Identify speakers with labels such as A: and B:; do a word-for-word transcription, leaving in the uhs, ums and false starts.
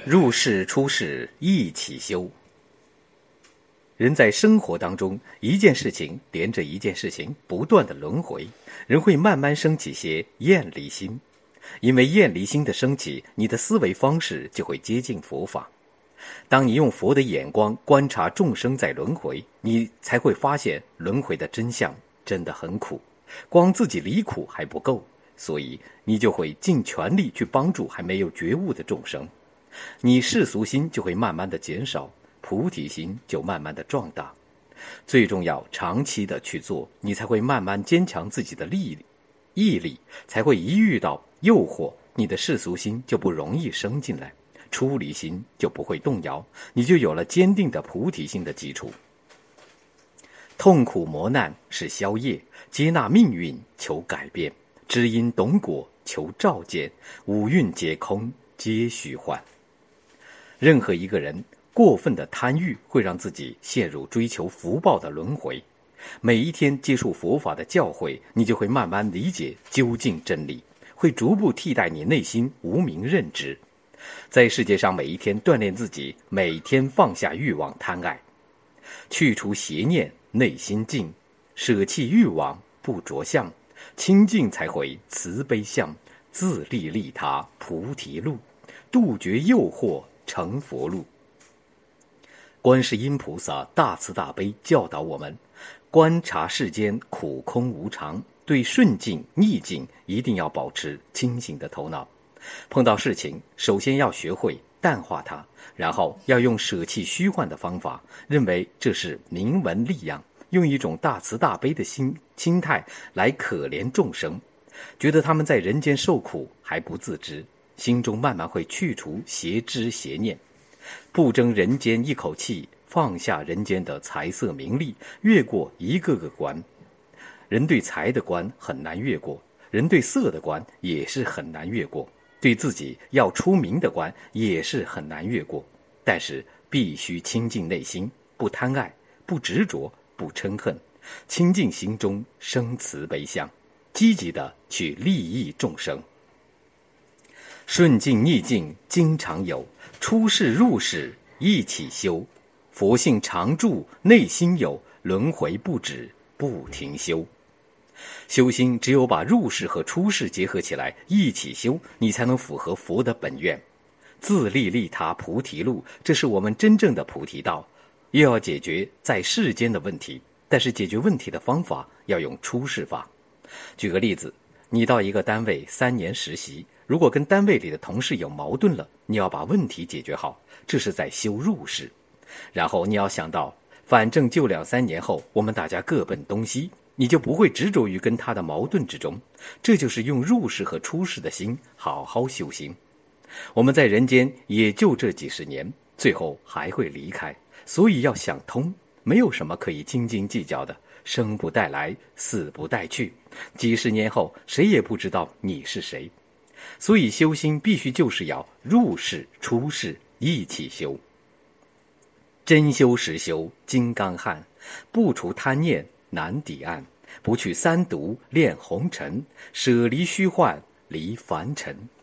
A: 入世出世一起修。人在生活当中，一件事情连着一件事情不断的轮回，人会慢慢升起些厌离心。因为厌离心的升起，你的思维方式就会接近佛法。当你用佛的眼光观察众生在轮回，你才会发现轮回的真相真的很苦，光自己离苦还不够，所以你就会尽全力去帮助还没有觉悟的众生。你世俗心就会慢慢的减少，菩提心就慢慢的壮大。最重要，长期的去做，你才会慢慢坚强自己的力毅力，才会一遇到诱惑，你的世俗心就不容易生进来，出离心就不会动摇，你就有了坚定的菩提心的基础。痛苦磨难是消业，接纳命运求改变，知因懂果求照见，五蕴皆空皆虚幻。任何一个人过分的贪欲会让自己陷入追求福报的轮回。每一天接触佛法的教诲，你就会慢慢理解究竟真理，会逐步替代你内心无明认知。在世界上每一天锻炼自己，每天放下欲望贪爱，去除邪念，内心静，舍弃欲望不着相，清净才会慈悲相，自利利他菩提路，杜绝诱惑成佛路。观世音菩萨大慈大悲教导我们，观察世间苦空无常，对顺境逆境一定要保持清醒的头脑。碰到事情，首先要学会淡化它，然后要用舍弃虚幻的方法，认为这是名闻利养，用一种大慈大悲的心心态来可怜众生，觉得他们在人间受苦还不自知，心中慢慢会去除邪知邪念，不争人间一口气，放下人间的财色名利，越过一个个关。人对财的关很难越过，人对色的关也是很难越过，对自己要出名的关也是很难越过。但是必须清净内心，不贪爱，不执着，不嗔恨，清净心中生慈悲相，积极的去利益众生。顺境逆境经常有，出世入世一起修。佛性常住内心有，轮回不止不停休。修心只有把入世和出世结合起来一起修，你才能符合佛的本愿。自利利他菩提路，这是我们真正的菩提道。又要解决在世间的问题，但是解决问题的方法要用出世法。举个例子，你到一个单位三年实习，如果跟单位里的同事有矛盾了，你要把问题解决好，这是在修入世。然后你要想到，反正就两三年后我们大家各奔东西，你就不会执着于跟他的矛盾之中。这就是用入世和出世的心好好修心。我们在人间也就这几十年，最后还会离开，所以要想通，没有什么可以斤斤计较的，生不带来，死不带去，几十年后谁也不知道你是谁。所以修心必须就是要入世出世一起修。真修实修金刚汉，不除贪念难抵岸，不去三毒炼红尘，舍离虚幻离凡尘。